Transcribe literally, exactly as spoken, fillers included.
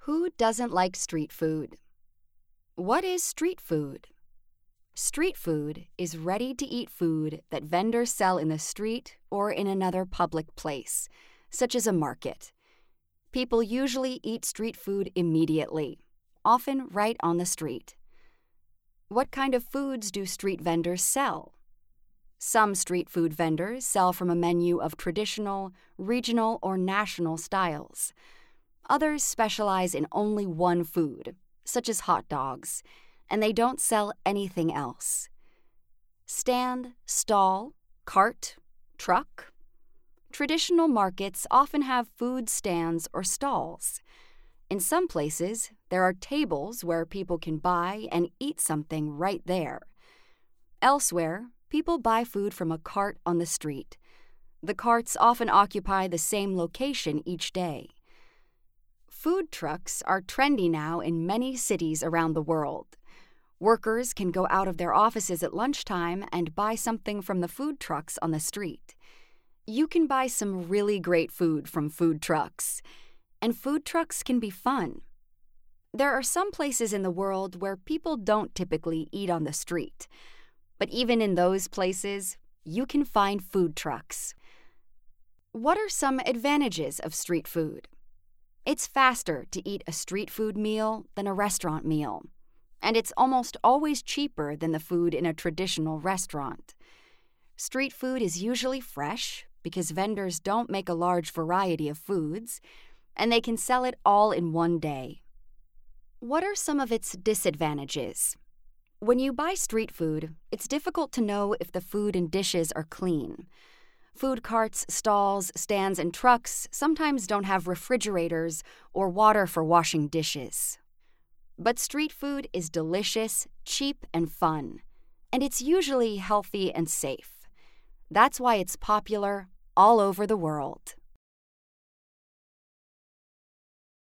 Who doesn't like street food? What is street food? Street food is ready-to-eat food that vendors sell in the street or in another public place, such as a market. People usually eat street food immediately, often right on the street. What kind of foods do street vendors sell? Some street food vendors sell from a menu of traditional, regional, or national styles. Others specialize in only one food, such as hot dogs, and they don't sell anything else. Stand, stall, cart, truck. Traditional markets often have food stands or stalls. In some places, there are tables where people can buy and eat something right there. Elsewhere, people buy food from a cart on the street. The carts often occupy the same location each day. Food trucks are trendy now in many cities around the world. Workers can go out of their offices at lunchtime and buy something from the food trucks on the street. You can buy some really great food from food trucks, and food trucks can be fun. There are some places in the world where people don't typically eat on the street, but even in those places, you can find food trucks. What are some advantages of street food? It's faster to eat a street food meal than a restaurant meal, and it's almost always cheaper than the food in a traditional restaurant. Street food is usually fresh because vendors don't make a large variety of foods, and they can sell it all in one day. What are some of its disadvantages? When you buy street food, it's difficult to know if the food and dishes are clean. Food carts, stalls, stands, and trucks sometimes don't have refrigerators or water for washing dishes. But street food is delicious, cheap, and fun, and it's usually healthy and safe. That's why it's popular all over the world.